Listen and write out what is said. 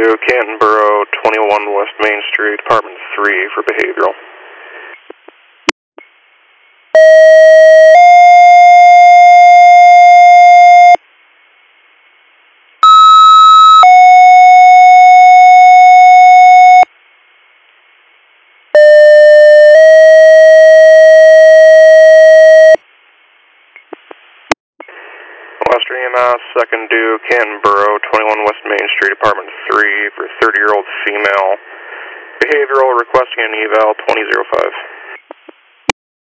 to Canton Borough, 21 West Main Street, Apartment 3 for behavioral. Western EMS, second due, Canton Borough, 21 West Main Street, Apartment 3 for 30-year-old female. Behavioral requesting an eval 2005.